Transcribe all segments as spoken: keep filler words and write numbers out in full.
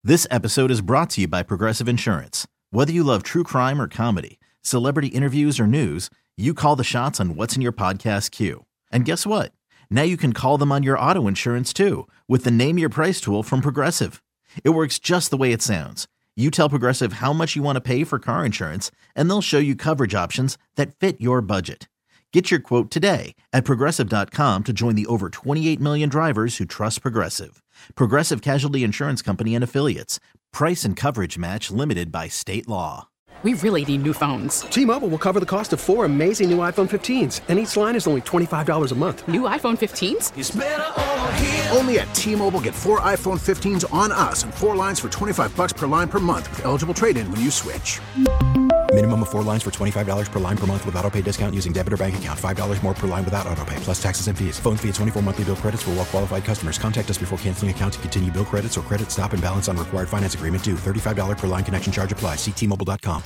This episode is brought to you by Progressive Insurance. Whether you love true crime or comedy, celebrity interviews or news, you call the shots on what's in your podcast queue. And guess what? Now you can call them on your auto insurance too with the Name Your Price tool from Progressive. It works just the way it sounds. You tell Progressive how much you want to pay for car insurance, and they'll show you coverage options that fit your budget. Get your quote today at Progressive dot com to join the over twenty-eight million drivers who trust Progressive. Progressive Casualty Insurance Company and Affiliates. Price and coverage match limited by state law. We really need new phones. T-Mobile will cover the cost of four amazing new iPhone fifteens, and each line is only twenty-five dollars a month. New iPhone fifteens? It's better over here. Only at T-Mobile, get four iPhone fifteens on us and four lines for twenty-five bucks per line per month with eligible trade-in when you switch. Minimum of four lines for twenty-five dollars per line per month with autopay discount using debit or bank account. five dollars more per line without autopay, plus taxes and fees. Phone fee at twenty-four monthly bill credits for well-qualified customers. Contact us before canceling account to continue bill credits or credit stop and balance on required finance agreement due. thirty-five dollars per line connection charge applies. See T Mobile dot com.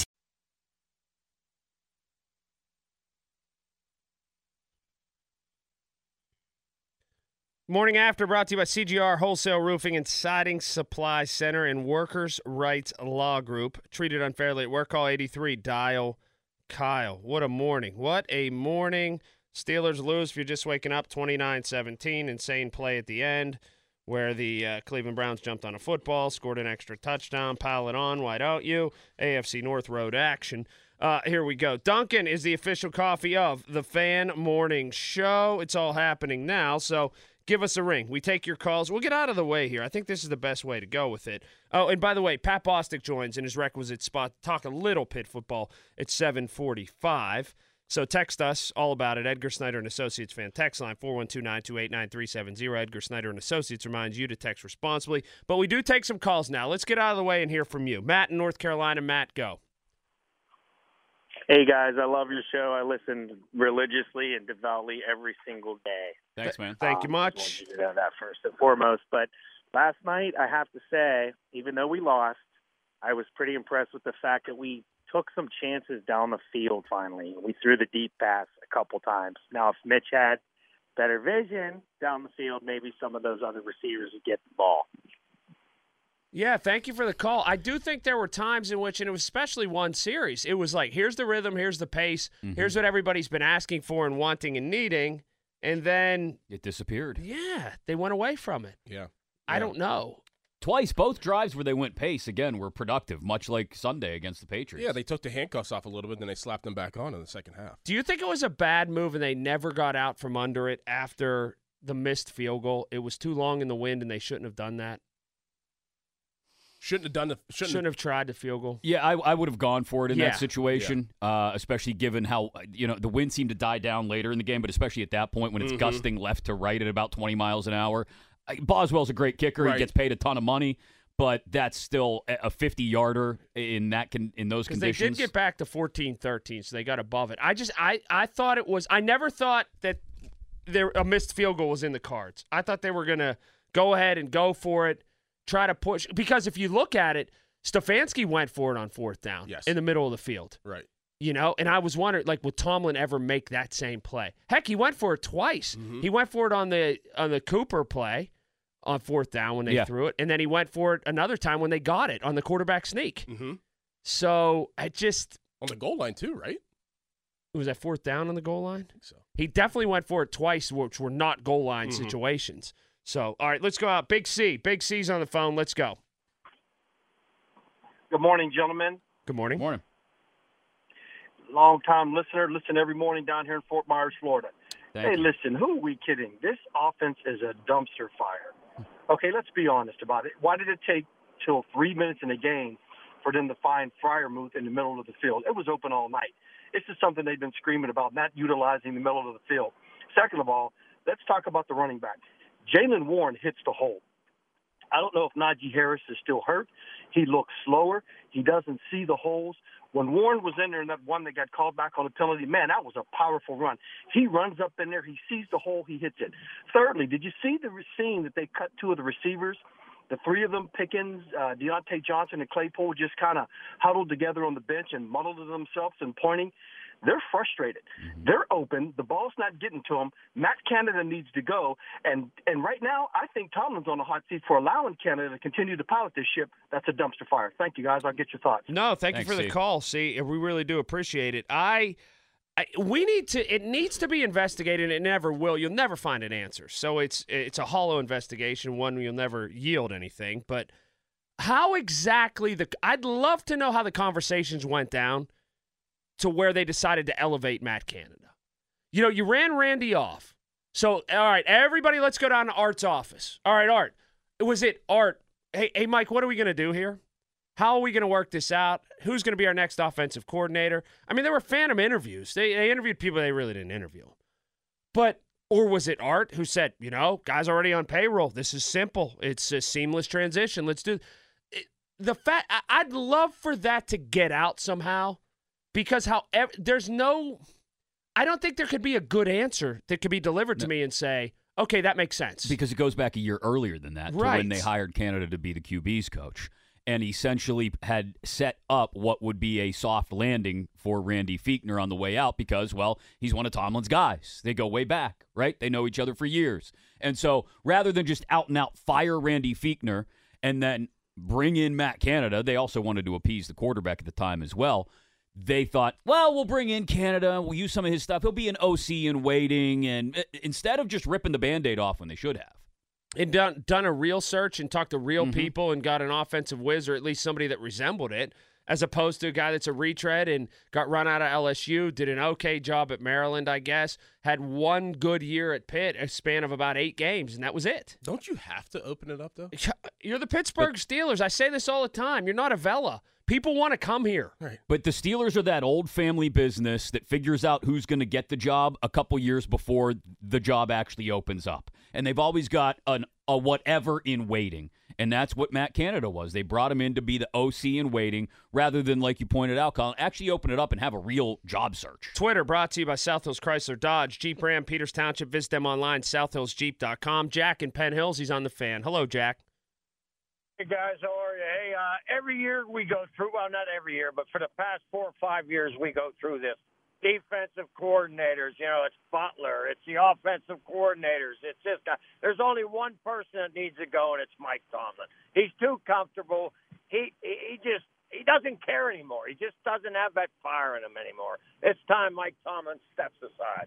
Morning After brought to you by C G R Wholesale Roofing and Siding Supply Center and Workers' Rights Law Group. Treated unfairly at work, call eighty-three, dial Kyle. What a morning. What a morning. Steelers lose if you're just waking up, twenty-nine seventeen. Insane play at the end where the uh, Cleveland Browns jumped on a football, scored an extra touchdown, pile it on, why don't you? A F C North Road action. Uh, here we go. Dunkin' is the official coffee of the Fan Morning Show. It's all happening now, so give us a ring. We take your calls. We'll get out of the way here. I think this is the best way to go with it. Oh, and by the way, Pat Bostic joins in his requisite spot to talk a little Pitt football at seven forty-five. So text us all about it. Edgar Snyder and Associates fan text line four one two, nine two eight, nine three seven zero. Edgar Snyder and Associates reminds you to text responsibly. But we do take some calls now. Let's get out of the way and hear from you. Matt in North Carolina. Matt, go. Hey, guys, I love your show. I listen religiously and devoutly every single day. Thanks, man. Thank um, you much. I know that first and foremost. But last night, I have to say, even though we lost, I was pretty impressed with the fact that we took some chances down the field finally. We threw the deep pass a couple times. Now, if Mitch had better vision down the field, maybe some of those other receivers would get the ball. Yeah, thank you for the call. I do think there were times in which, and it was especially one series, it was like, here's the rhythm, here's the pace, mm-hmm. here's what everybody's been asking for and wanting and needing, and then it disappeared. Yeah, they went away from it. Yeah. I yeah. don't know. Twice, both drives where they went pace, again, were productive, much like Sunday against the Patriots. Yeah, they took the handcuffs off a little bit, then they slapped them back on in the second half. Do you think it was a bad move and they never got out from under it after the missed field goal? It was too long in the wind and they shouldn't have done that? Shouldn't have done the shouldn't, shouldn't have tried the field goal. Yeah, I, I would have gone for it in yeah. that situation, yeah. uh, especially given how you know the wind seemed to die down later in the game, but especially at that point when it's mm-hmm. gusting left to right at about twenty miles an hour. Boswell's a great kicker; right. he gets paid a ton of money, but that's still a fifty-yarder in that con- in those conditions. They did get back to fourteen thirteen, so they got above it. I just I, I thought it was. I never thought that there a missed field goal was in the cards. I thought they were going to go ahead and go for it. Try to push, because if you look at it, Stefanski went for it on fourth down yes. in the middle of the field. Right. You know, and I was wondering, like, would Tomlin ever make that same play? Heck, he went for it twice. Mm-hmm. He went for it on the on the Cooper play on fourth down when they yeah. threw it, and then he went for it another time when they got it on the quarterback sneak. Mm-hmm. So I just on the goal line too, right? Was that fourth down on the goal line? I think so. He definitely went for it twice, which were not goal line mm-hmm. situations. So, all right, let's go out. Big C. Big C's on the phone. Let's go. Good morning, gentlemen. Good morning. Good morning. Long-time listener. Listen every morning down here in Fort Myers, Florida. Thank hey, you. listen, who are we kidding? This offense is a dumpster fire. Okay, let's be honest about it. Why did it take till three minutes in the game for them to find Freiermuth in the middle of the field? It was open all night. This is something they've been screaming about, not utilizing the middle of the field. Second of all, let's talk about the running back. Jaylen Warren hits the hole. I don't know if Najee Harris is still hurt. He looks slower. He doesn't see the holes. When Warren was in there in that one that got called back on the penalty, man, that was a powerful run. He runs up in there. He sees the hole. He hits it. Thirdly, did you see the scene that they cut two of the receivers? The three of them, Pickens, uh, Deontay Johnson, and Claypool, just kind of huddled together on the bench and muddled themselves and pointing. They're frustrated. Mm-hmm. They're open. The ball's not getting to them. Matt Canada needs to go. And and right now, I think Tomlin's on the hot seat for allowing Canada to continue to pilot this ship. That's a dumpster fire. Thank you, guys. I'll get your thoughts. No, thank Thanks, you for the Steve. call. See, we really do appreciate it. I, I, we need to. It needs to be investigated. It never will. You'll never find an answer. So it's it's a hollow investigation. One you'll never yield anything. But how exactly the? I'd love to know how the conversations went down to where they decided to elevate Matt Canada. You know, you ran Randy off. So, all right, everybody, let's go down to Art's office. All right, Art. Was it Art? Hey, hey, Mike, what are we going to do here? How are we going to work this out? Who's going to be our next offensive coordinator? I mean, there were phantom interviews. They, they interviewed people they really didn't interview. But, or was it Art who said, you know, guys already on payroll. This is simple. It's a seamless transition. Let's do it. The fact, I'd love for that to get out somehow. Because however, there's no, I don't think there could be a good answer that could be delivered to no. me and say, okay, that makes sense. Because it goes back a year earlier than that, right. to when they hired Canada to be the Q B's coach, and essentially had set up what would be a soft landing for Randy Fichtner on the way out because, well, he's one of Tomlin's guys. They go way back, right? They know each other for years. And so rather than just out and out fire Randy Fichtner and then bring in Matt Canada, they also wanted to appease the quarterback at the time as well. They thought, well, we'll bring in Canada. We'll use some of his stuff. He'll be an O C in waiting. And instead of just ripping the Band-Aid off when they should have. And done, done a real search and talked to real mm-hmm. people and got an offensive whiz or at least somebody that resembled it, as opposed to a guy that's a retread and got run out of L S U, did an okay job at Maryland, I guess, had one good year at Pitt, a span of about eight games, and that was it. Don't you have to open it up, though? You're the Pittsburgh but, Steelers. I say this all the time. You're not a Vela. People want to come here. Right. But the Steelers are that old family business that figures out who's going to get the job a couple years before the job actually opens up. And they've always got an, a whatever in waiting. And that's what Matt Canada was. They brought him in to be the O C in waiting rather than, like you pointed out, Colin, actually open it up and have a real job search. Twitter brought to you by South Hills Chrysler Dodge, Jeep Ram, Peters Township. Visit them online, south hills jeep dot com. Jack in Penn Hills, he's on the Fan. Hello, Jack. Hey, guys, how are you? Hey, uh, every year we go through, well, not every year, but for the past four or five years we go through this. Defensive coordinators, you know, it's Butler, it's the offensive coordinators, it's this guy. There's only one person that needs to go, and it's Mike Tomlin. He's too comfortable. He he just he doesn't care anymore. He just doesn't have that fire in him anymore. It's time Mike Tomlin steps aside.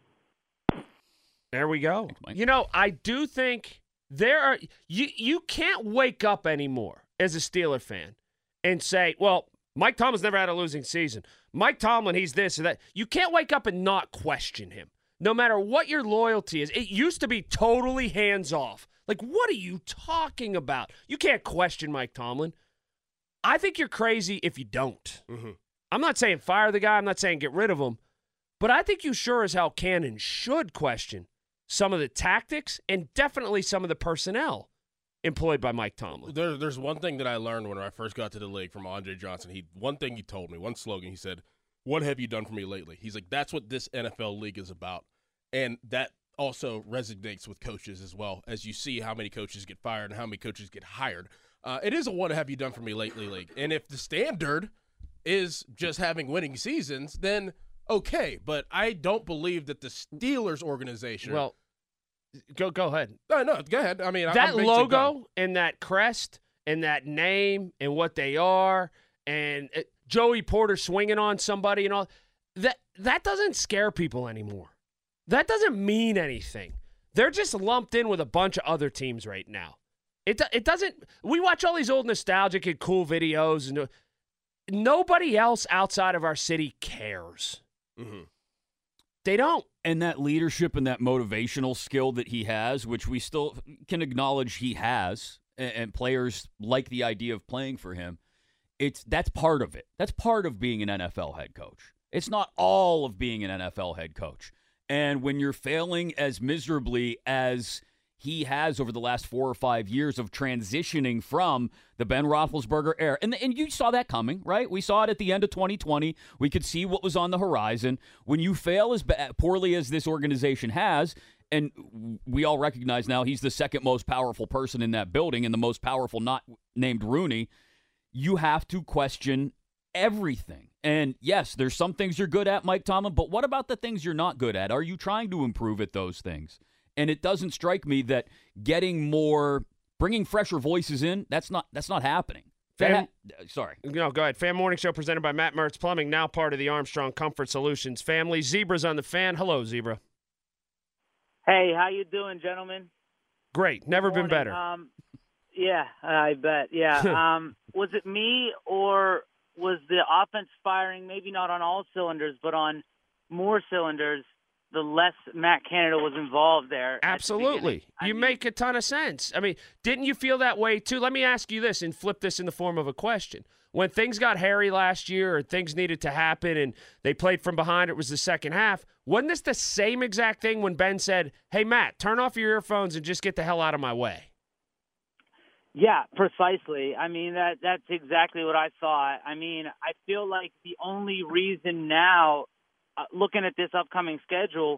There we go. You know, I do think there are you you can't wake up anymore as a Steeler fan and say, well, Mike Tomlin's never had a losing season. Mike Tomlin, he's this or that. You can't wake up and not question him, no matter what your loyalty is. It used to be totally hands-off. Like, what are you talking about? You can't question Mike Tomlin. I think you're crazy if you don't. Mm-hmm. I'm not saying fire the guy. I'm not saying get rid of him. But I think you sure as hell can and should question some of the tactics and definitely some of the personnel employed by Mike Tomlin. There, there's one thing that I learned when I first got to the league from Andre Johnson. He one thing he told me, one slogan, he said, "What have you done for me lately?" He's like, that's what this N F L league is about. And that also resonates with coaches as well, as you see how many coaches get fired and how many coaches get hired. Uh, it is a what have you done for me lately league. And if the standard is just having winning seasons, then okay. But I don't believe that the Steelers organization – Well, Go go ahead. No, no, go ahead. I mean, that I'm logo done. and that crest and that name and what they are and uh, Joey Porter swinging on somebody and all that that doesn't scare people anymore. That doesn't mean anything. They're just lumped in with a bunch of other teams right now. It it doesn't. We watch all these old nostalgic and cool videos and nobody else outside of our city cares. Mm-hmm. They don't. And that leadership and that motivational skill that he has, which we still can acknowledge he has, and, and players like the idea of playing for him, it's that's part of it. That's part of being an N F L head coach. It's not all of being an N F L head coach. And when you're failing as miserably as he has over the last four or five years of transitioning from the Ben Roethlisberger era. And, and you saw that coming, right? We saw it at the end of twenty twenty. We could see what was on the horizon. When you fail as ba- poorly as this organization has, and we all recognize now he's the second most powerful person in that building and the most powerful not named Rooney, you have to question everything. And, yes, there's some things you're good at, Mike Tomlin, but what about the things you're not good at? Are you trying to improve at those things? And it doesn't strike me that getting more, bringing fresher voices in, that's not that's not happening. Fan, ha- sorry. No, go ahead. Fan Morning Show presented by Matt Mertz Plumbing, now part of the Armstrong Comfort Solutions family. Zebra's on the fan. Hello, Zebra. Hey, how you doing, gentlemen? Great. Never been better. Um, yeah, I bet. Yeah. um, was it me or was the offense firing, maybe not on all cylinders, but on more cylinders, the less Matt Canada was involved there? Absolutely. The you mean, make a ton of sense. I mean, didn't you feel that way too? Let me ask you this and flip this in the form of a question. When things got hairy last year or things needed to happen and they played from behind, it was the second half. Wasn't this the same exact thing when Ben said, hey, Matt, turn off your earphones and just get the hell out of my way? Yeah, precisely. I mean, that that's exactly what I thought. I mean, I feel like the only reason now, uh, looking at this upcoming schedule,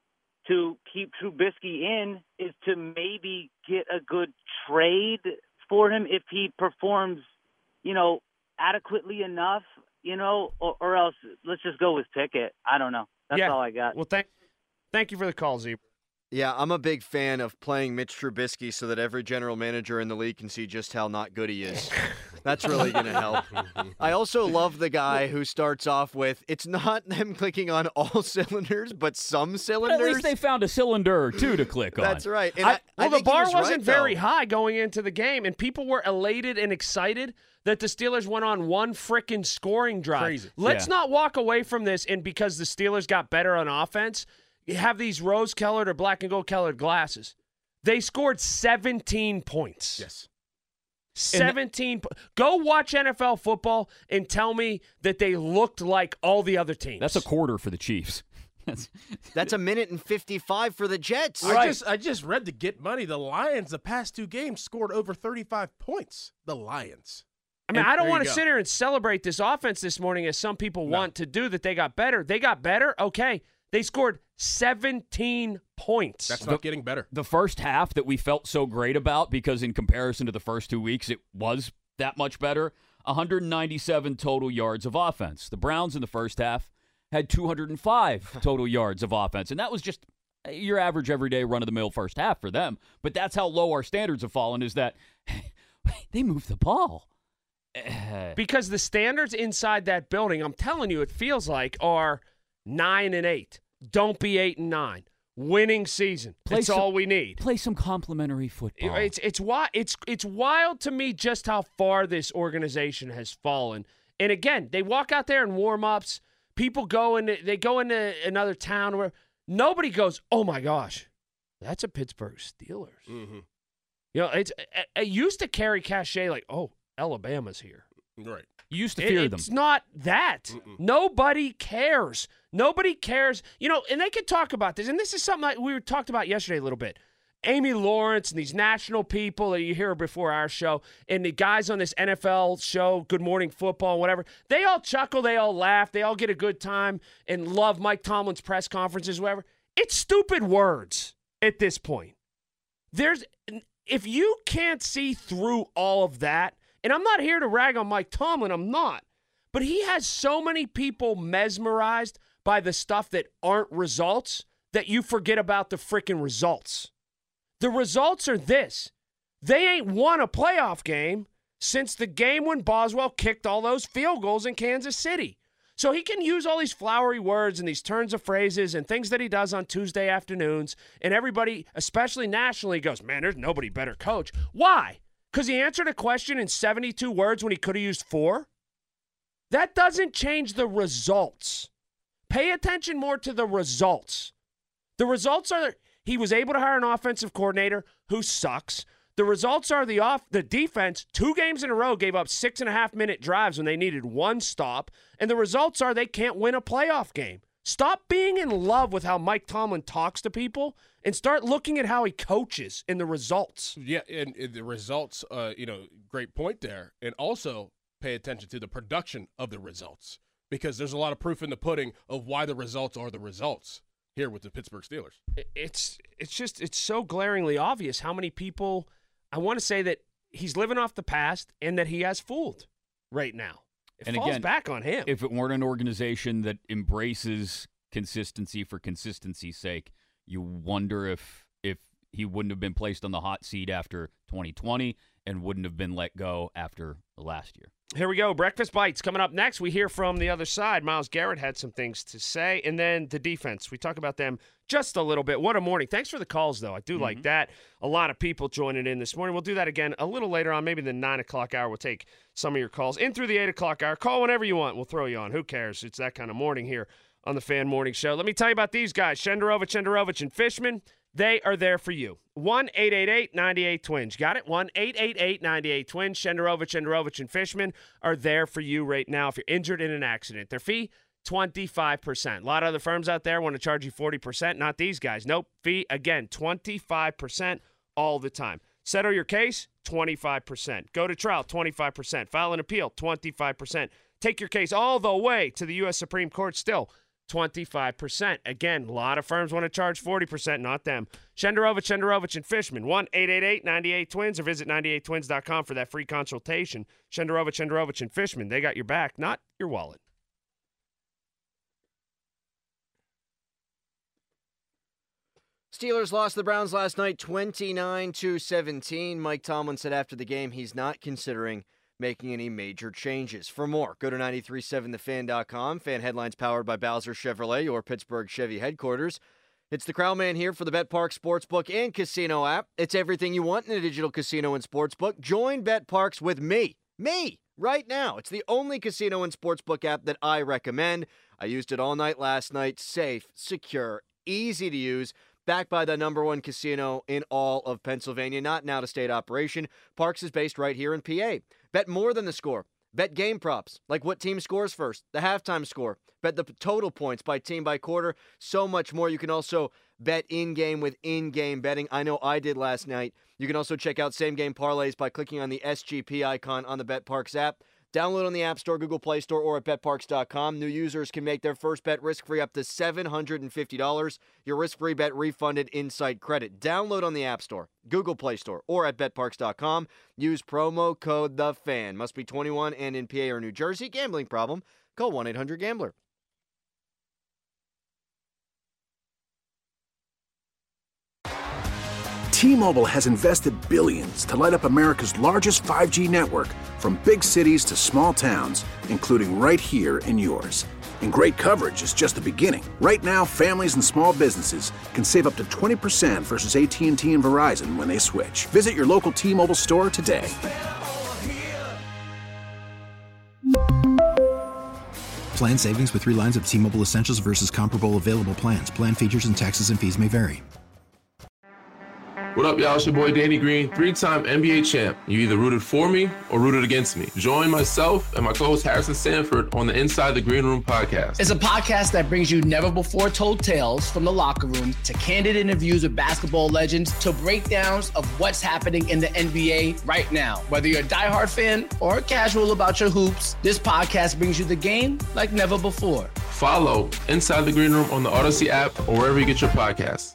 to keep Trubisky in is to maybe get a good trade for him if he performs, you know, adequately enough, you know, or, or else let's just go with Pickett. I don't know. That's yeah. all I got. Well, thank, thank you for the call, Zebra. Yeah, I'm a big fan of playing Mitch Trubisky so that every general manager in the league can see just how not good he is. That's really going to help. I also love the guy who starts off with, it's not them clicking on all cylinders, but some cylinders. But at least they found a cylinder or two to click on. That's right. And I, I, well, I the think he bar was wasn't right, very though. high going into the game, and people were elated and excited that the Steelers went on one frickin' scoring drive. Crazy. Let's Yeah. not walk away from this, and because the Steelers got better on offense, you have these rose-colored or black and gold-colored glasses. They scored seventeen points. Yes. seventeen. Po- Go watch N F L football and tell me that they looked like all the other teams. That's a quarter for the Chiefs. That's, That's a minute and fifty-five for the Jets. I just I just read to Get Money. The Lions, the past two games, scored over thirty-five points. The Lions. I mean, And I don't there want you to go. sit here and celebrate this offense this morning as some people No. want to do, that they got better. They got better. Okay. They scored seventeen points. That's not getting better. the first half that we felt so great about, because in comparison to the first two weeks, it was that much better. one hundred ninety-seven total yards of offense. The Browns in the first half had two hundred five total yards of offense, and that was just your average everyday run-of-the-mill first half for them. But that's how low our standards have fallen, is that they move the ball. Because the standards inside that building, I'm telling you, it feels like are nine and eight. Don't be eight and nine. Winning season. Play That's some- all we need. Play some complimentary football. It's it's why it's it's wild to me just how far this organization has fallen. And again, they walk out there in warm-ups. People go into they go into another town where nobody goes, "Oh my gosh, that's a Pittsburgh Steelers." Mm-hmm. You know, it's it, it used to carry cachet like, "Oh, Alabama's here." Right. You used to It- fear them. It's not that. Mm-mm. Nobody cares. Nobody cares. You know, and they could talk about this. And this is something that we were talked about yesterday a little bit. Amy Lawrence and these national people that you hear before our show, and the guys on this N F L show, Good Morning Football, and whatever, they all chuckle, they all laugh, they all get a good time and love Mike Tomlin's press conferences, whatever. It's stupid words at this point. There's if you can't see through all of that, and I'm not here to rag on Mike Tomlin, I'm not, but he has so many people mesmerized by the stuff that aren't results that you forget about the freaking results. The results are this. They ain't won a playoff game since the game when Boswell kicked all those field goals in Kansas City. So he can use all these flowery words and these turns of phrases and things that he does on Tuesday afternoons, and everybody, especially nationally, goes, man, there's nobody better coach. Why? Because he answered a question in seventy-two words when he could have used four? That doesn't change the results. Pay attention more to the results. The results are he was able to hire an offensive coordinator who sucks. The results are the off the defense, two games in a row, gave up six and a half minute drives when they needed one stop. And the results are they can't win a playoff game. Stop being in love with how Mike Tomlin talks to people and start looking at how he coaches in the results. Yeah, and, and the results, uh, you know, great point there. And also pay attention to the production of the results, because there's a lot of proof in the pudding of why the results are the results here with the Pittsburgh Steelers. It's it's just it's so glaringly obvious how many people, I want to say that he's living off the past and that he has fooled right now. It and falls again, back on him. If it weren't an organization that embraces consistency for consistency's sake, you wonder if if he wouldn't have been placed on the hot seat after twenty twenty and wouldn't have been let go after last year. Here we go. Breakfast Bites coming up next. We hear from the other side. Myles Garrett had some things to say. And then the defense. We talk about them just a little bit. What a morning. Thanks for the calls, though. I do mm-hmm. like that. A lot of people joining in this morning. We'll do that again a little later on. Maybe the nine o'clock hour. We'll take some of your calls in through the eight o'clock hour. Call whenever you want. We'll throw you on. Who cares? It's that kind of morning here on the Fan Morning Show. Let me tell you about these guys. Shenderovich, Shenderovich, and Fishman. They are there for you. one eight eight eight nine eight twins. Got it? one eight eight eight nine eight twins. Shenderovich, Shenderovich, and Fishman are there for you right now if you're injured in an accident. Their fee, twenty-five percent. A lot of other firms out there want to charge you forty percent. Not these guys. Nope. Fee, again, twenty-five percent all the time. Settle your case, twenty-five percent. Go to trial, twenty-five percent. File an appeal, twenty-five percent. Take your case all the way to the U S Supreme Court, still twenty-five percent. Again, a lot of firms want to charge forty percent, not them. Shenderovich, Shenderovich, and Fishman, one eight eight eight nine eight twins, or visit nine eight twins dot com for that free consultation. Shenderovich, Shenderovich, and Fishman, they got your back, not your wallet. Steelers lost the Browns last night twenty-nine to seventeen. Mike Tomlin said after the game he's not considering making any major changes. For more, go to nine three seven the fan dot com. Fan headlines powered by Bowser Chevrolet, your Pittsburgh Chevy headquarters. It's the Crown Man here for the BetParx Sportsbook and Casino app. It's everything you want in a digital casino and sportsbook. Join BetParx with me. Me! Right now. It's the only casino and sportsbook app that I recommend. I used it all night last night. Safe, secure, easy to use. Backed by the number one casino in all of Pennsylvania. Not an out-of-state operation. Parx is based right here in P A. Bet more than the score. Bet game props, like what team scores first, the halftime score. Bet the total points by team, by quarter, so much more. You can also bet in-game with in-game betting. I know I did last night. You can also check out same-game parlays by clicking on the S G P icon on the BetParx app. Download on the App Store, Google Play Store, or at bet parx dot com. New users can make their first bet risk-free up to seven hundred fifty dollars. Your risk-free bet refunded in site credit. Download on the App Store, Google Play Store, or at bet parx dot com. Use promo code THEFAN. Must be twenty-one and in P A or New Jersey. Gambling problem? Call one eight hundred gambler. T-Mobile has invested billions to light up America's largest five G network, from big cities to small towns, including right here in yours. And great coverage is just the beginning. Right now, families and small businesses can save up to twenty percent versus A T and T and Verizon when they switch. Visit your local T-Mobile store today. Plan savings with three lines of T-Mobile Essentials versus comparable available plans. Plan features and taxes and fees may vary. What up, y'all? It's your boy Danny Green, three-time N B A champ. You either rooted for me or rooted against me. Join myself and my co-host Harrison Sanford on the Inside the Green Room podcast. It's a podcast that brings you never-before-told tales from the locker room to candid interviews with basketball legends to breakdowns of what's happening in the N B A right now. Whether you're a diehard fan or casual about your hoops, this podcast brings you the game like never before. Follow Inside the Green Room on the Odyssey app or wherever you get your podcasts.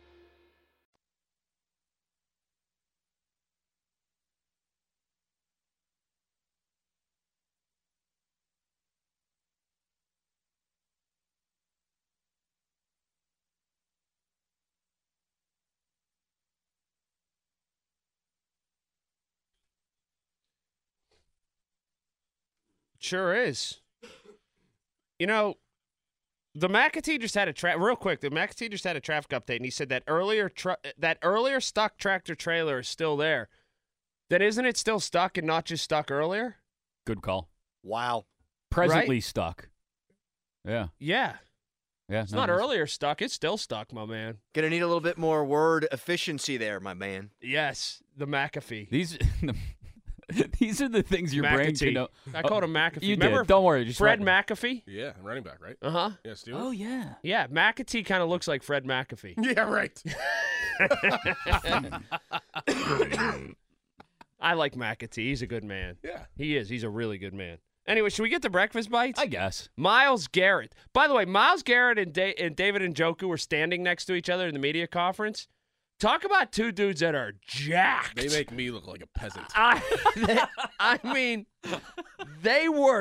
Sure is. You know, the McAtee just had a tra- real quick. The McAtee just had a traffic update, and he said that earlier tra- that earlier stuck tractor trailer is still there. Then isn't it still stuck and not just stuck earlier? Good call. Wow. Presently Right? stuck. Yeah. Yeah. Yeah. It's no, not it's- earlier stuck. It's still stuck, my man. Gonna need a little bit more word efficiency there, my man. Yes, the McAfee. These these are the things your brain can McAtee. know. I called him McAfee. You Remember did. Don't worry. Just Fred write- McAfee? Yeah, running back, right? Uh-huh. Yeah, Steelers. Oh, yeah. Yeah, McAtee kind of looks like Fred McAfee. Yeah, right. I like McAtee. He's a good man. Yeah. He is. He's a really good man. Anyway, should we get to breakfast bites? I guess. Myles Garrett. By the way, Myles Garrett and, da- and David Njoku were standing next to each other in the media conference. Talk about two dudes that are jacked. They make me look like a peasant. I, they, I mean, they were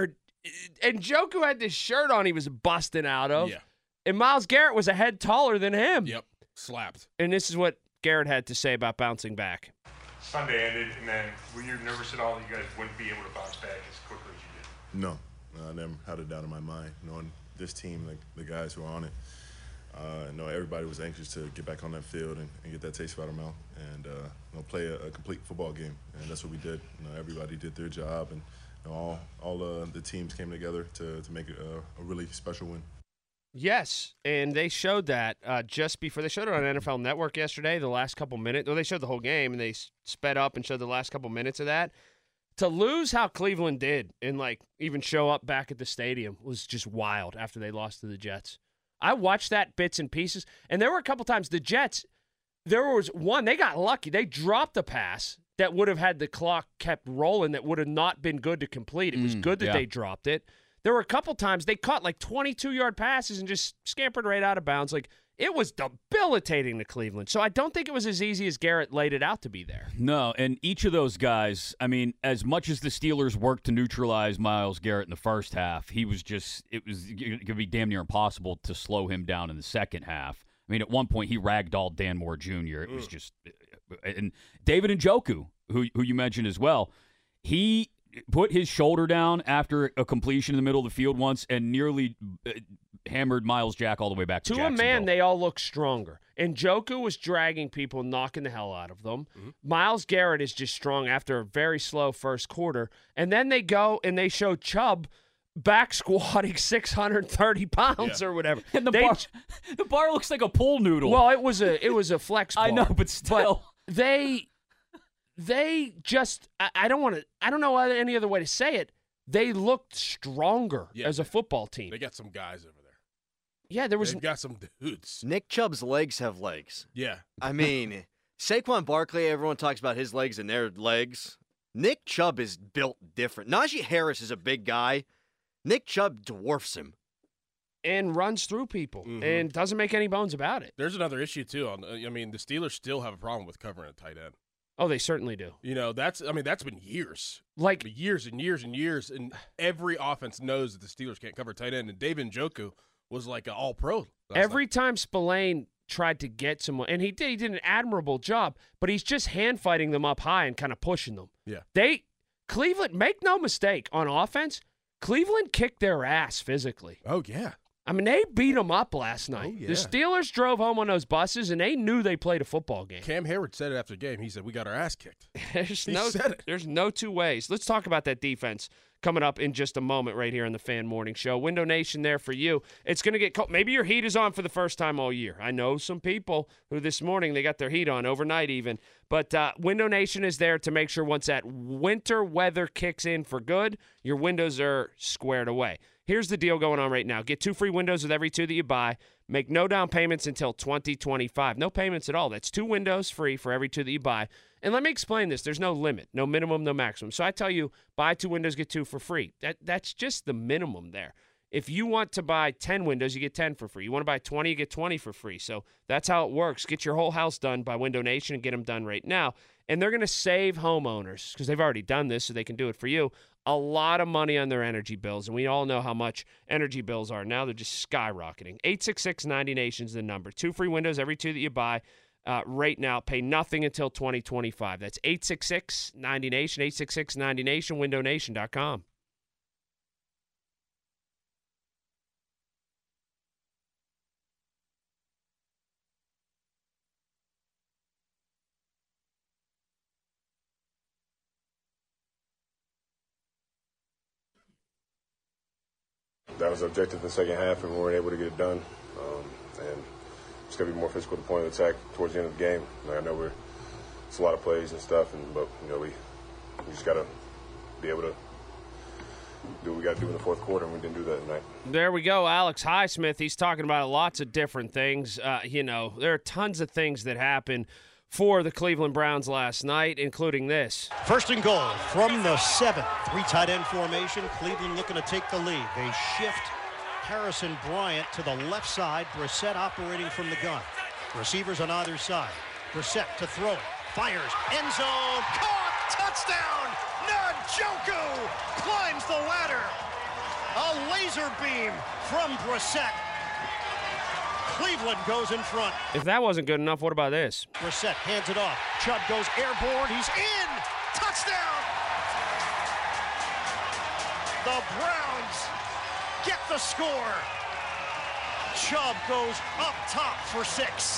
and Njoku had this shirt on he was busting out of. Yeah. And Myles Garrett was a head taller than him. Yep, slapped. And this is what Garrett had to say about bouncing back. Sunday ended, and then were you nervous at all that you guys wouldn't be able to bounce back as quickly as you did? No, I never had a doubt in my mind. Knowing this team, like the guys who are on it, uh, I know everybody was anxious to get back on that field and, and get that taste out of their mouth and uh, you know, play a, a complete football game. And that's what we did. You know, everybody did their job, and you know, all all uh, the teams came together to to make it a, a really special win. Yes, and they showed that uh, just before. They showed it on N F L Network yesterday, the last couple minutes. Well, they showed the whole game, and they sped up and showed the last couple minutes of that. To lose how Cleveland did and, like, even show up back at the stadium was just wild after they lost to the Jets. I watched that bits and pieces, and there were a couple times the Jets, there was one, they got lucky. They dropped a pass that would have had the clock kept rolling that would have not been good to complete. It was Mm, good that yeah. they dropped it. There were a couple times they caught like twenty-two-yard passes and just scampered right out of bounds. Like, it was debilitating to Cleveland. So I don't think it was as easy as Garrett laid it out to be there. No, and each of those guys, I mean, as much as the Steelers worked to neutralize Myles Garrett in the first half, he was just, it was going to be damn near impossible to slow him down in the second half. I mean, at one point, he ragdolled Dan Moore Junior It was just, and David Njoku, who who you mentioned as well, he put his shoulder down after a completion in the middle of the field once and nearly uh, hammered Miles Jack all the way back to To a Jacksonville. man, they all look stronger. And Njoku was dragging people, knocking the hell out of them. Mm-hmm. Myles Garrett is just strong after a very slow first quarter. And then they go and they show Chubb back squatting six hundred thirty pounds Yeah. or whatever. And the They- bar, the bar looks like a pool noodle. Well, it was a it was a flex bar. I know, but still. But they they just I, I don't want to I don't know any other way to say it. They looked stronger Yeah. as a football team. They got some guys over there. Yeah, there was They've got some dudes. Nick Chubb's legs have legs. Yeah. I mean, Saquon Barkley, everyone talks about his legs and their legs. Nick Chubb is built different. Najee Harris is a big guy. Nick Chubb dwarfs him. and runs through people Mhm. and doesn't make any bones about it. There's another issue too. On I mean, the Steelers still have a problem with covering a tight end. Oh, they certainly do. You know, that's I mean, that's been years, like years and years and years, and every offense knows that the Steelers can't cover tight end. And David Njoku was like an All-Pro. Every time Spillane tried to get someone, and he did, he did an admirable job, but he's just hand fighting them up high and kind of pushing them. Yeah. They Cleveland, make no mistake, on offense, Cleveland kicked their ass physically. Oh yeah. I mean, they beat them up last night. yeah. The Steelers drove home on those buses, and they knew they played a football game. Cam Hayward said it after the game. He said, "We got our ass kicked." There's He no, said it. there's no two ways. Let's talk about that defense coming up in just a moment right here on the Fan Morning Show. Window Nation there for you. It's going to get cold. Maybe your heat is on for the first time all year. I know some people who this morning, they got their heat on overnight even. But uh, Window Nation is there to make sure once that winter weather kicks in for good, your windows are squared away. Here's the deal going on right now. Get two free windows with every two that you buy. Make no down payments until twenty twenty-five. No payments at all. That's two windows free for every two that you buy. And let me explain this. There's no limit, no minimum, no maximum. So I tell you, buy two windows, get two for free. That That's just the minimum there. If you want to buy ten windows, you get ten for free. You want to buy twenty, you get twenty for free. So that's how it works. Get your whole house done by Window Nation and get them done right now. And they're going to save homeowners, because they've already done this, so they can do it for you, a lot of money on their energy bills. And we all know how much energy bills are now. They're just skyrocketing. eight six six ninety nation is the number. Two free windows every two that you buy uh, right now. Pay nothing until twenty twenty-five. That's eight six six ninety nation, eight six six ninety nation, window nation dot com. That was the objective in the second half, and we weren't able to get it done. Um, and it's going to be more physical at the point of attack towards the end of the game. Like, I know we're it's a lot of plays and stuff, and but you know we we just got to be able to do what we got to do in the fourth quarter, and we didn't do that tonight. There we go, Alex Highsmith. He's talking about lots of different things. Uh, you know, there are tons of things that happened for the Cleveland Browns last night, including this. First and goal from the seven. Three tight end formation. Cleveland looking to take the lead. They shift Harrison Bryant to the left side. Brissett operating from the gun. Receivers on either side. Brissett to throw. Fires. End zone. Caught. Touchdown. Njoku climbs the ladder. A laser beam from Brissett. Cleveland goes in front. If that wasn't good enough, what about this? Brissett hands it off. Chubb goes airborne. He's in. Touchdown. The Browns get the score. Chubb goes up top for six.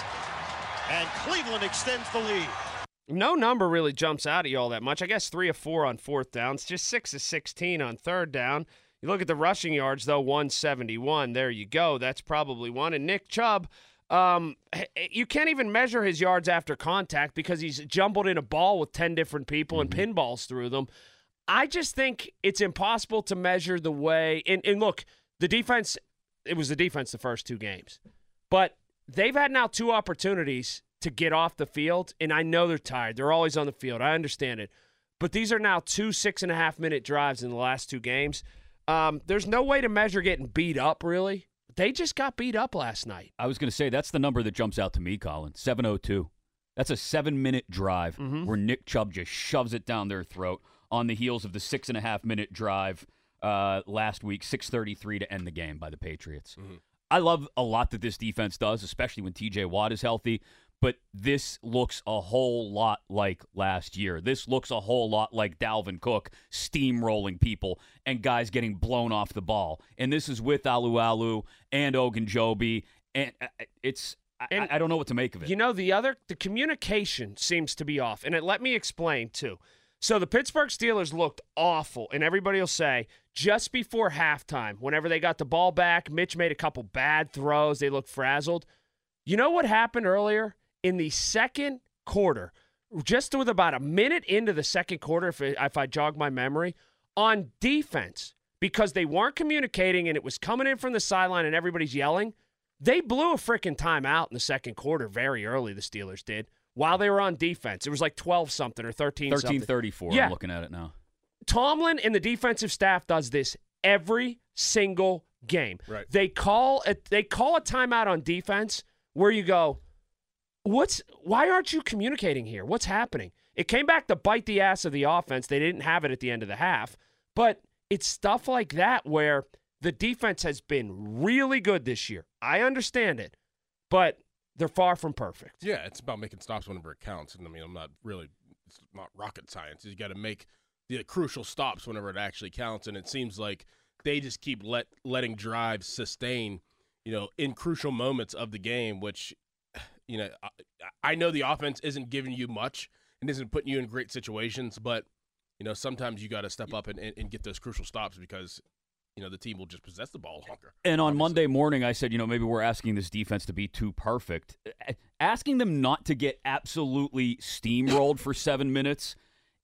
And Cleveland extends the lead. No number really jumps out at you all that much. I guess three of four on fourth downs, just six of sixteen on third down. You look at the rushing yards, though, one seventy-one. There you go. That's probably one. And Nick Chubb, um, you can't even measure his yards after contact because he's jumbled in a ball with ten different people and pinballs through them. I just think it's impossible to measure the way – and and look, the defense – it was the defense the first two games. But they've had now two opportunities to get off the field, and I know they're tired. They're always on the field. I understand it. But these are now two six-and-a-half-minute drives in the last two games. Um, there's no way to measure getting beat up, really. They just got beat up last night. I was going to say, that's the number that jumps out to me, Colin, seven oh two. That's a seven-minute drive mm-hmm. where Nick Chubb just shoves it down their throat on the heels of the six-and-a-half-minute drive uh, last week, six thirty-three to end the game by the Patriots. Mm-hmm. I love a lot that this defense does, especially when T J Watt is healthy, but this looks a whole lot like last year. This looks a whole lot like Dalvin Cook steamrolling people and guys getting blown off the ball. And this is with Alualu and Ogunjobi, and it's and, I, I don't know what to make of it. You know, the other the communication seems to be off, and it, let me explain too. So the Pittsburgh Steelers looked awful, and everybody will say just before halftime, whenever they got the ball back, Mitch made a couple bad throws. They looked frazzled. You know what happened earlier? In the second quarter, just with about a minute into the second quarter, if, it, if I jog my memory, on defense, because they weren't communicating and it was coming in from the sideline and everybody's yelling, they blew a freaking timeout in the second quarter very early, the Steelers did, while they were on defense. It was like twelve-something or thirteen-something. thirteen thirty-four, yeah. I'm looking at it now. Tomlin and the defensive staff does this every single game. Right. They call a, they call a timeout on defense where you go, What's why aren't you communicating here? What's happening? It came back to bite the ass of the offense. They didn't have it at the end of the half. But it's stuff like that where the defense has been really good this year. I understand it, but they're far from perfect. Yeah, it's about making stops whenever it counts. And I mean, I'm not really, it's not rocket science. You got to make the crucial stops whenever it actually counts. And it seems like they just keep let letting drives sustain, you know, in crucial moments of the game, which, you know, I, I know the offense isn't giving you much and isn't putting you in great situations, but, you know, sometimes you got to step up and, and, and get those crucial stops because, you know, the team will just possess the ball longer. And on obviously. Monday morning, I said, you know, maybe we're asking this defense to be too perfect. Asking them not to get absolutely steamrolled for seven minutes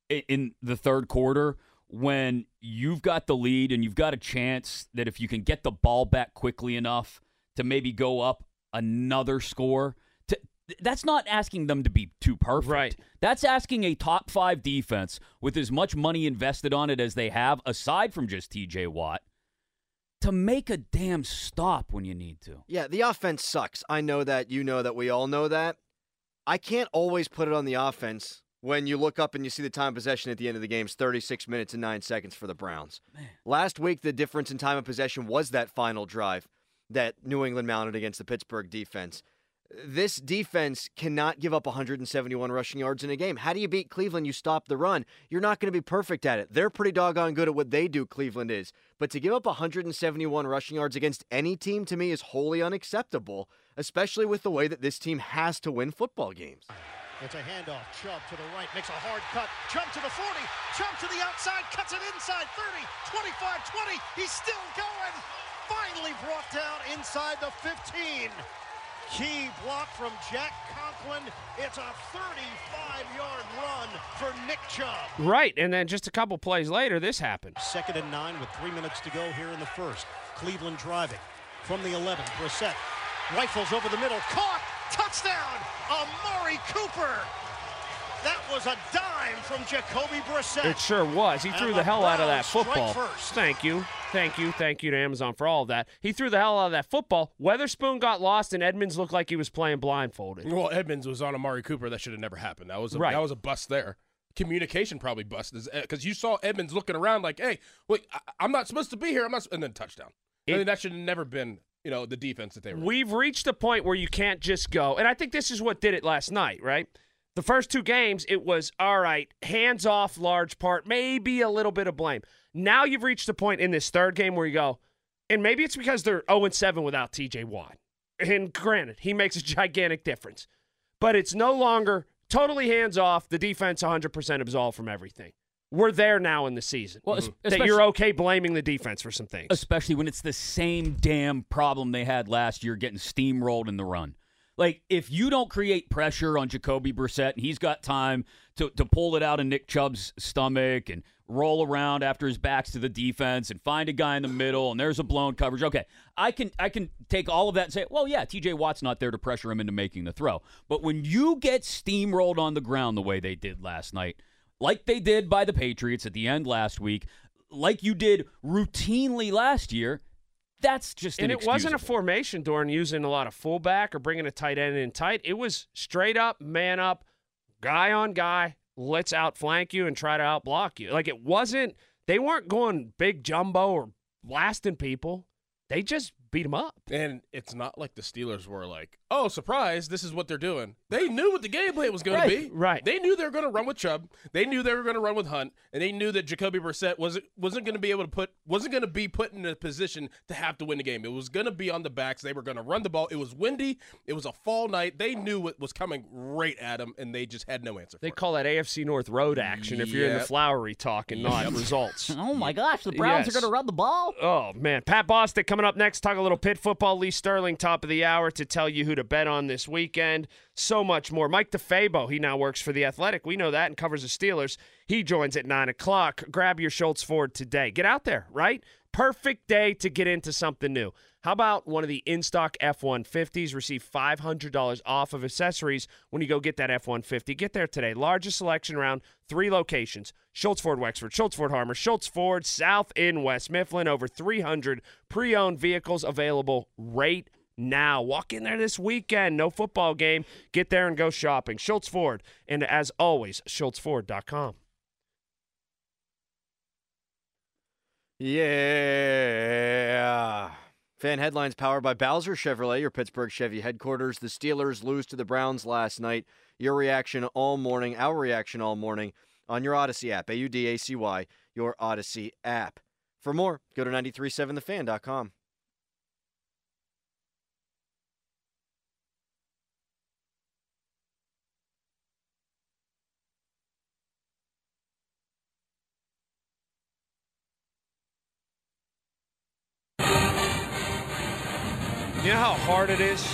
in the third quarter when you've got the lead and you've got a chance that if you can get the ball back quickly enough to maybe go up another score, to, that's not asking them to be too perfect. Right. That's asking a top five defense with as much money invested on it as they have, aside from just T J Watt, to make a damn stop when you need to. Yeah, the offense sucks. I know that. You know that. We all know that. I can't always put it on the offense when you look up and you see the time of possession at the end of the game is thirty-six minutes and nine seconds for the Browns. Man. Last week, the difference in time of possession was that final drive that New England mounted against the Pittsburgh defense. This defense cannot give up one hundred seventy-one rushing yards in a game. How do you beat Cleveland? You stop the run. You're not going to be perfect at it. They're pretty doggone good at what they do, Cleveland is. But to give up one hundred seventy-one rushing yards against any team, to me, is wholly unacceptable, especially with the way that this team has to win football games. It's a handoff. Chubb to the right, makes a hard cut. Chubb to the forty. Chubb to the outside, cuts it inside. thirty, twenty-five, twenty. He's still going. Finally brought down inside the fifteen. Key block from Jack Conklin. It's a thirty-five-yard run for Nick Chubb. Right, and then just a couple plays later, this happened. Second and nine with three minutes to go here in the first. Cleveland driving from the eleven. Brissett rifles over the middle. Caught. Touchdown. Amari Cooper. That was a dime from Jacoby Brissett. It sure was. He threw And the hell out of that Browns football. strike first. Thank you. Thank you. Thank you to Amazon for all of that. He threw the hell out of that football. Weatherspoon got lost, and Edmonds looked like he was playing blindfolded. Well, Edmonds was on Amari Cooper. That should have never happened. That was a, Right. that was a bust there. communication probably busted because you saw Edmonds looking around like, hey, wait, I, I'm not supposed to be here. I'm not, and then touchdown. It, I mean, that should have never been, you know, the defense that they were. We've reached a point where you can't just go, and I think this is what did it last night, right? The first two games, it was, all right, hands off large part, maybe a little bit of blame. Now you've reached a point in this third game where you go, and maybe it's because they're oh and seven without T J Watt. And granted, he makes a gigantic difference. But it's no longer totally hands off, the defense one hundred percent absolved from everything. We're there now in the season. Well, mm-hmm. That you're okay blaming the defense for some things. Especially when it's the same damn problem they had last year, getting steamrolled in the run. Like, if you don't create pressure on Jacoby Brissett, and he's got time to, to pull it out of Nick Chubb's stomach and roll around after his back's to the defense and find a guy in the middle, and there's a blown coverage. Okay, I can I can take all of that and say, well, yeah, T J Watt's not there to pressure him into making the throw. But when you get steamrolled on the ground the way they did last night, like they did by the Patriots at the end last week, like you did routinely last year, that's just and it wasn't a formation, Doran, using a lot of fullback or bringing a tight end in tight. It was straight up, man up, guy on guy. Let's outflank you and try to outblock you. Like, it wasn't – they weren't going big jumbo or blasting people. They just beat them up. And it's not like the Steelers were like, oh, surprise, this is what they're doing. They knew what the game plan was going right, to be. Right. They knew they were going to run with Chubb. They knew they were going to run with Hunt. And they knew that Jacoby Brissett wasn't, wasn't going to be able to put – wasn't going to be put in a position to have to win the game. It was going to be on the backs. They were going to run the ball. It was windy. It was a fall night. They knew what was coming right at them, and they just had no answer for They it. call that A F C North road action if you're in the Yep. flowery talk and not Yep. results. Oh, my gosh, the Browns Yes. are going to run the ball? Oh, man. Pat Bostic coming up next. Talk a little Pitt football. Lee Sterling, top of the hour, to tell you who to bet on this weekend. So much more. Mike DeFabo, he now works for The Athletic. We know that, and covers the Steelers. He joins at nine o'clock. Grab your Schultz Ford today. Get out there, right? Perfect day to get into something new. How about one of the in-stock F one fifties? Receive five hundred dollars off of accessories when you go get that F one fifty. Get there today. Largest selection around three locations. Schultz Ford Wexford, Schultz Ford Harmer, Schultz Ford South in West Mifflin. Over three hundred pre-owned vehicles available right now. Walk in there this weekend. No football game. Get there and go shopping. Schultz Ford. And as always, schultz ford dot com. Yeah. Fan headlines powered by Bowser Chevrolet, your Pittsburgh Chevy headquarters. The Steelers lose to the Browns last night. Your reaction all morning, our reaction all morning on your Odyssey app. A U D A C Y, your Odyssey app. For more, go to nine three seven the fan dot com. You know how hard it is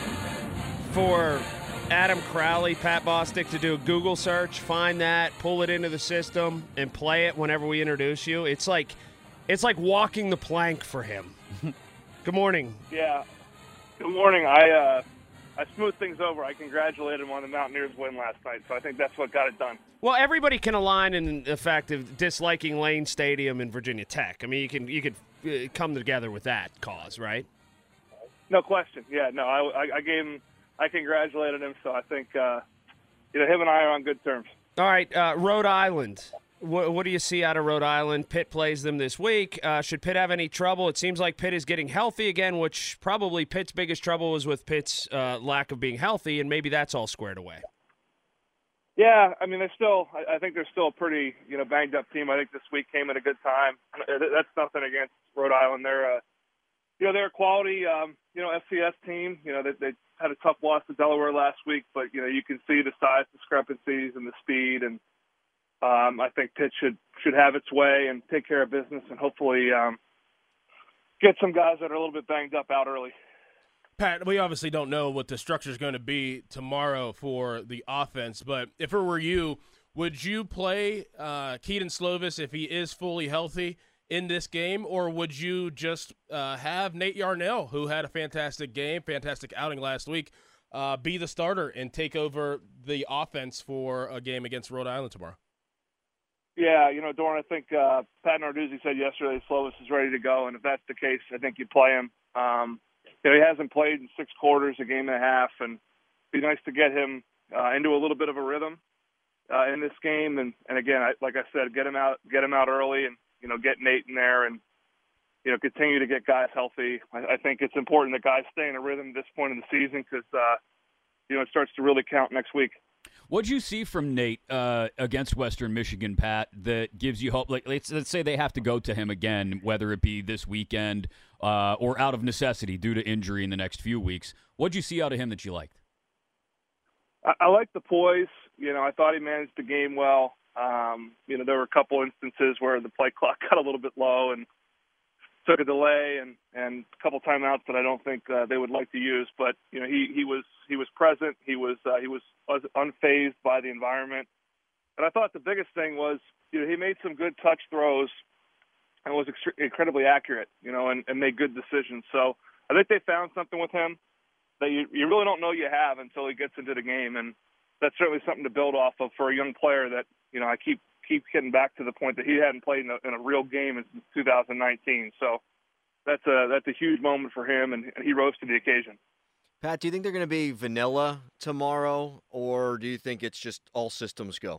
for Adam Crowley, Pat Bostic, to do a Google search, find that, pull it into the system, and play it whenever we introduce you? It's like it's like walking the plank for him. Good morning. Yeah. Good morning. I uh, I smoothed things over. I congratulated him on the Mountaineers win last night, so I think that's what got it done. Well, everybody can align in the fact of disliking Lane Stadium in Virginia Tech. I mean, you can you could uh, come together with that cause, right? No question. Yeah, no, I, I, I gave him, I congratulated him, so I think, uh, you know, him and I are on good terms. All right, uh, Rhode Island. What, what do you see out of Rhode Island? Pitt plays them this week. Uh, should Pitt have any trouble? It seems like Pitt is getting healthy again, which probably Pitt's biggest trouble was with Pitt's uh, lack of being healthy, and maybe that's all squared away. Yeah, I mean, they're still, I, I think they're still a pretty, you know, banged-up team. I think this week came at a good time. That's nothing against Rhode Island. They're, uh, you know, they're a quality, um, you know, F C S team. You know, they, they had a tough loss to Delaware last week, but, you know, you can see the size discrepancies and the speed, and um, I think Pitt should should have its way and take care of business and hopefully um, get some guys that are a little bit banged up out early. Pat, we obviously don't know what the structure is going to be tomorrow for the offense, but if it were you, would you play uh, Keaton Slovis if he is fully healthy in this game, or would you just uh, have Nate Yarnell, who had a fantastic game, fantastic outing last week, uh, be the starter and take over the offense for a game against Rhode Island tomorrow? Yeah, you know, Doran, I think uh, Pat Narduzzi said yesterday Slovis is ready to go, and if that's the case, I think you play him. Um, you know, he hasn't played in six quarters, a game and a half, and it'd be nice to get him uh, into a little bit of a rhythm. uh, in this game. And, and again, I, like I said, get him out, get him out early, and you know, get Nate in there, and you know, continue to get guys healthy. I, I think it's important that guys stay in a rhythm at this point in the season because uh, you know, it starts to really count next week. What'd you see from Nate uh, against Western Michigan, Pat, that gives you hope? Like, let's, let's say they have to go to him again, whether it be this weekend uh, or out of necessity due to injury in the next few weeks. What'd you see out of him that you liked? I, I like the poise. You know, I thought he managed the game well. Um, you know, there were a couple instances where the play clock got a little bit low and took a delay and, and a couple timeouts that I don't think uh, they would like to use. But you know, he, he was he was present. He was uh, he was unfazed by the environment. And I thought the biggest thing was, you know, he made some good touch throws and was ext- incredibly accurate. You know, and, and made good decisions. So I think they found something with him that you you really don't know you have until he gets into the game, and that's certainly something to build off of for a young player that, you know, I keep. keep getting back to the point that he hadn't played in a, in a real game since two thousand nineteen. So that's a, that's a huge moment for him, and, and he rose to the occasion. Pat, do you think they're going to be vanilla tomorrow, or do you think it's just all systems go?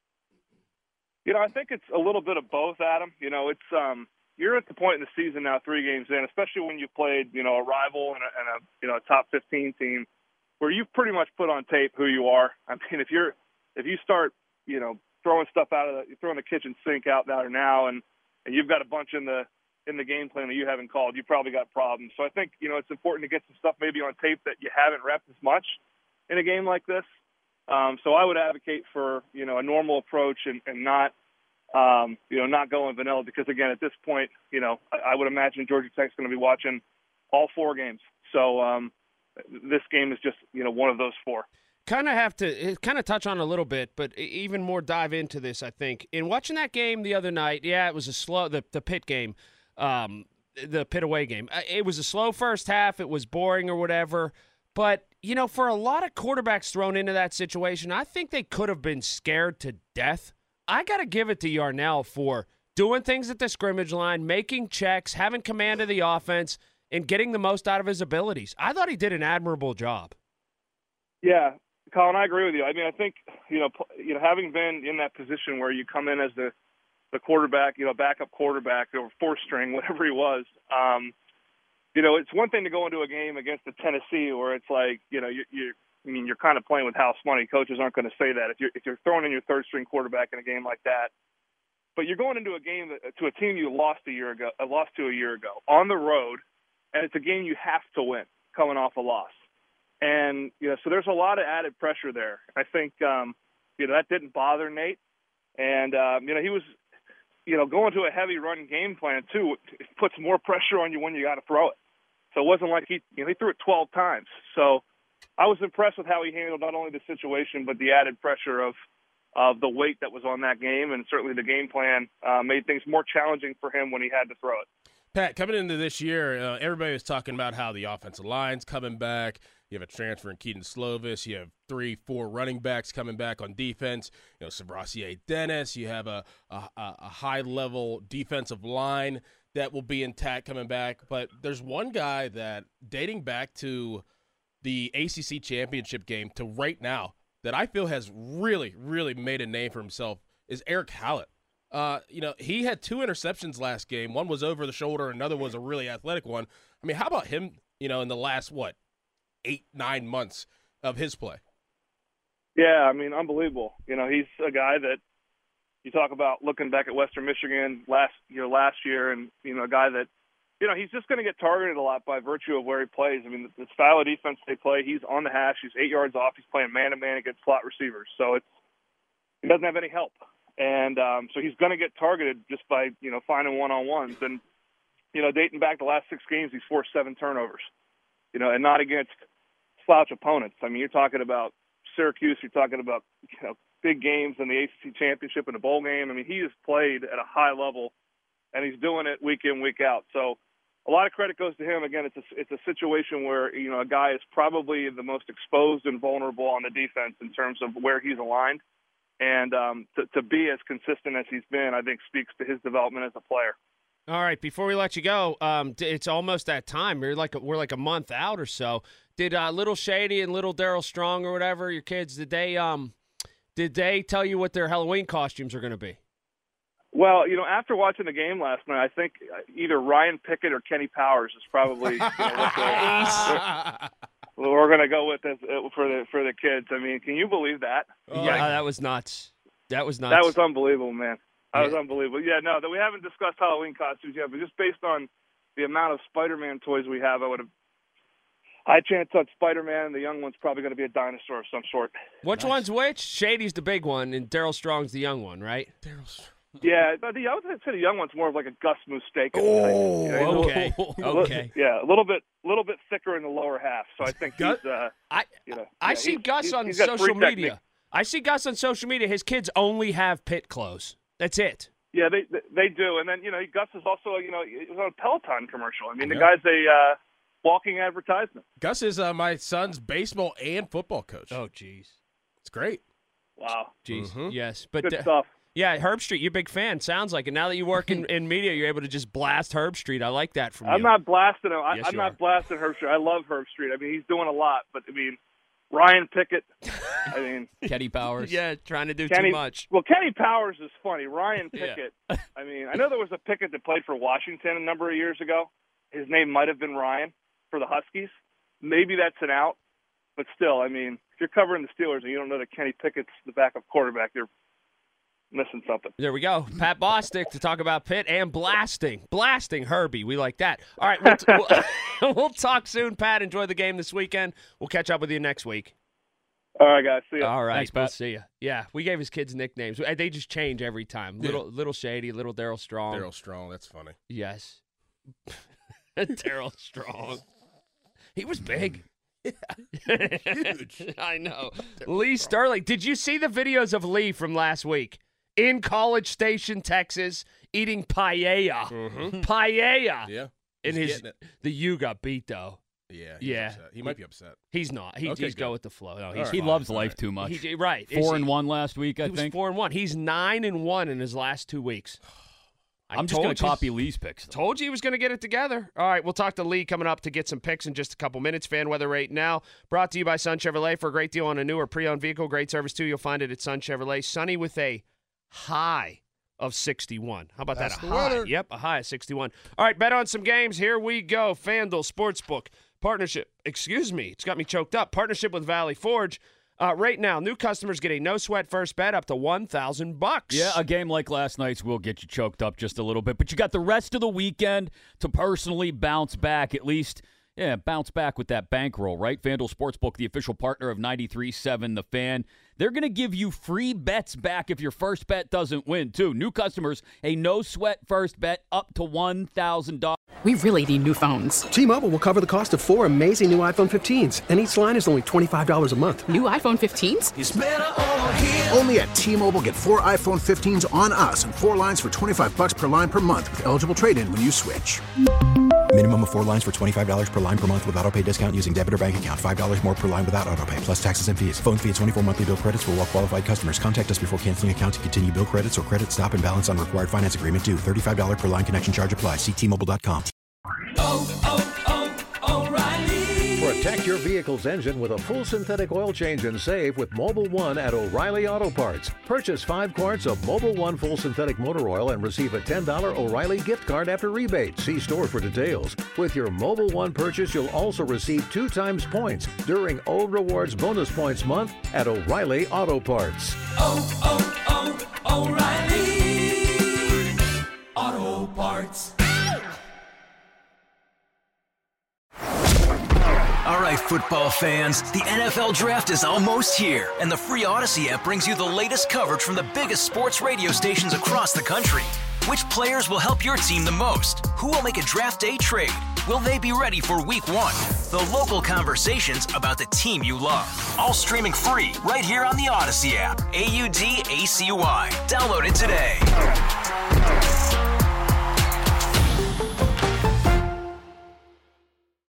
You know, I think it's a little bit of both, Adam. You know, it's um, you're at the point in the season now, three games in, especially when you've played, you know, a rival and a, and a you know a top fifteen team, where you've pretty much put on tape who you are. I mean, if you're if you start, you know, throwing stuff out of the, throwing the kitchen sink out there now, and, and you've got a bunch in the in the game plan that you haven't called, you probably got problems. So I think, you know, it's important to get some stuff maybe on tape that you haven't repped as much in a game like this. Um, so I would advocate for, you know, a normal approach and, and not, um, you know, not going vanilla because, again, at this point, you know, I, I would imagine Georgia Tech's going to be watching all four games. So um, this game is just, you know, one of those four. Kind of have to kind of touch on a little bit, but even more dive into this, I think. In watching that game the other night, yeah, it was a slow, the, the Pitt game, um, the Pitt away game. It was a slow first half. It was boring or whatever. But, you know, for a lot of quarterbacks thrown into that situation, I think they could have been scared to death. I got to give it to Yarnell for doing things at the scrimmage line, making checks, having command of the offense, and getting the most out of his abilities. I thought he did an admirable job. Yeah. Colin, I agree with you. I mean, I think, you know, you know, having been in that position where you come in as the, the quarterback, you know, backup quarterback or fourth string, whatever he was, um, you know, it's one thing to go into a game against the Tennessee where it's like, you know, you, you I mean, you're kind of playing with house money. Coaches aren't going to say that if you're if you're throwing in your third string quarterback in a game like that. But you're going into a game that, to a team you lost a year ago, uh, lost to a year ago on the road, and it's a game you have to win coming off a loss. And, you know, so there's a lot of added pressure there. I think, um, you know, that didn't bother Nate. And, um, you know, he was, you know, going to a heavy run game plan, too. It puts more pressure on you when you got to throw it. So it wasn't like he, you know, he threw it twelve times. So I was impressed with how he handled not only the situation, but the added pressure of, of the weight that was on that game. And certainly the game plan uh, made things more challenging for him when he had to throw it. Pat, coming into this year, uh, everybody was talking about how the offensive line's coming back. You have a transfer in Keaton Slovis. You have three, four running backs coming back on defense. You know, Sabrassier Dennis. You have a, a, a high-level defensive line that will be intact coming back. But there's one guy that, dating back to the A C C championship game to right now, that I feel has really, really made a name for himself is Eric Hallett. Uh, you know, he had two interceptions last game. One was over the shoulder. Another was a really athletic one. I mean, how about him, you know, in the last, what, eight, nine months of his play? Yeah, I mean, unbelievable. You know, he's a guy that you talk about looking back at Western Michigan last year, last year, and, you know, a guy that, you know, he's just going to get targeted a lot by virtue of where he plays. I mean, the, the style of defense they play, he's on the hash. He's eight yards off. He's playing man-to-man against slot receivers. So it's he doesn't have any help. And um, so he's going to get targeted just by, you know, finding one-on-ones. And, you know, dating back the last six games, he's forced seven turnovers, you know, and not against slouch opponents. I mean, you're talking about Syracuse. You're talking about, you know, big games in the A C C championship and a bowl game. I mean, he has played at a high level, and he's doing it week in, week out. So a lot of credit goes to him. Again, it's a, it's a situation where, you know, a guy is probably the most exposed and vulnerable on the defense in terms of where he's aligned. And um, to, to be as consistent as he's been, I think, speaks to his development as a player. All right, before we let you go, um, it's almost that time. We're like a, we're like a month out or so. Did uh, Little Shady and Little Daryl Strong or whatever, your kids, did they um, Did they tell you what their Halloween costumes are going to be? Well, you know, after watching the game last night, I think either Ryan Pickett or Kenny Powers is probably you know, what the, what we're going to go with this, for the for the kids. I mean, can you believe that? Oh, yeah, that was nuts. That was nuts. That was unbelievable, man. That Yeah. was unbelievable. Yeah, no, that we haven't discussed Halloween costumes yet, but just based on the amount of Spider-Man toys we have, I would have. High chance on Spider-Man, and the young one's probably going to be a dinosaur of some sort. Which one's which? Shady's the big one, and Daryl Strong's the young one, right? Daryl. Yeah, but the I would say the young one's more of like a Gus Mustaine. Oh, you know, okay, a little- okay. Yeah, a little bit, little bit thicker in the lower half. So I think he's. Uh, I, you know, I yeah, see he's- Gus he's- on he's got social free media. technique. I see Gus on social media. His kids only have pit clothes. That's it. Yeah, they they do, and then you know Gus is also you know he was on a Peloton commercial. I mean, the Yeah. guy's a uh, walking advertisement. Gus is uh, my son's baseball and football coach. Oh, jeez. It's great. Wow. Jeez. Mhm. Yes, but Good uh, stuff. Yeah, Herb Street, you're a big fan. Sounds like it. Now that you work in, in media, you're able to just blast Herb Street. I like that from I'm you. not blasting him. I, Yes, I'm you not are. blasting Herb Street. I love Herb Street. I mean, he's doing a lot, but I mean, Ryan Pickett. I mean, Kenny Powers. Yeah, trying to do Kenny, too much. Well, Kenny Powers is funny. Ryan Yeah. Pickett. I mean, I know there was a Pickett that played for Washington a number of years ago. His name might have been Ryan for the Huskies. Maybe that's an out, but still, I mean, if you're covering the Steelers and you don't know that Kenny Pickett's the backup quarterback, you're missing something. There we go. Pat Bostic to talk about Pitt and blasting. Blasting Herbie. We like that. All right, we'll, t- we'll, we'll talk soon, Pat. Enjoy the game this weekend. We'll catch up with you next week. All right, guys. See ya. All right, Thanks, we'll Pat. see you. Yeah, we gave his kids nicknames. They just change every time. Little little Shady, little Daryl Strong. Daryl Strong. That's funny. Yes. Daryl Strong. He was big. Huge. I know. Lee Sterling. Did you see the videos of Lee from last week? In College Station, Texas, eating paella. Mhm. Paella. Yeah. In He's his getting it. the U got beat though. Yeah. he's Yeah. upset. He might be upset. He's not. He, Okay, he's good. go with the flow. No, All he's right. He fine. loves life too much. He, right. Is Four he- and one last week, I he was think. four and one. He's nine and one in his last two weeks. I I'm just told going to you- copy Lee's picks. though. Told you he was going to get it together. All right, we'll talk to Lee coming up to get some picks in just a couple minutes. Fan weather right now, brought to you by Sun Chevrolet. For a great deal on a newer pre-owned vehicle, great service too. You'll find it at Sun Chevrolet. Sunny with a high of sixty-one. How about That's that? the A high. weather. Yep, a high of sixty-one. All right, bet on some games. Here we go. FanDuel Sportsbook partnership. Excuse me, it's got me choked up. Partnership with Valley Forge. Uh, right now, new customers get a no sweat first bet up to one thousand bucks. Yeah, a game like last night's will get you choked up just a little bit, but you got the rest of the weekend to personally bounce back, at least, yeah, bounce back with that bankroll, right? FanDuel Sportsbook, the official partner of ninety-three point seven The Fan. They're going to give you free bets back if your first bet doesn't win, too. New customers, a no-sweat first bet up to one thousand dollars. We really need new phones. T-Mobile will cover the cost of four amazing new iPhone fifteens, and each line is only twenty-five dollars a month. New iPhone fifteens? It's better over here. Only at T-Mobile, get four iPhone fifteens on us and four lines for twenty-five bucks per line per month with eligible trade-in when you switch. Minimum of four lines for twenty-five dollars per line per month with autopay discount using debit or bank account. five dollars more per line without autopay, plus taxes and fees. Phone fee at twenty-four monthly bill credits for well-qualified customers. Contact us before canceling account to continue bill credits or credit stop and balance on required finance agreement due. thirty-five dollars per line connection charge applies. See T Mobile dot com. Protect your vehicle's engine with a full synthetic oil change and save with Mobile One at O'Reilly Auto Parts. Purchase five quarts of Mobile One full synthetic motor oil and receive a ten dollars O'Reilly gift card after rebate. See store for details. With your Mobile One purchase, you'll also receive two times points during O Rewards Bonus Points Month at O'Reilly Auto Parts. Oh, oh, oh, O'Reilly Auto Parts. All right, football fans, the N F L Draft is almost here, and the free Odyssey app brings you the latest coverage from the biggest sports radio stations across the country. Which players will help your team the most? Who will make a draft day trade? Will they be ready for week one? The local conversations about the team you love. All streaming free right here on the Odyssey app. A U D A C Y. Download it today.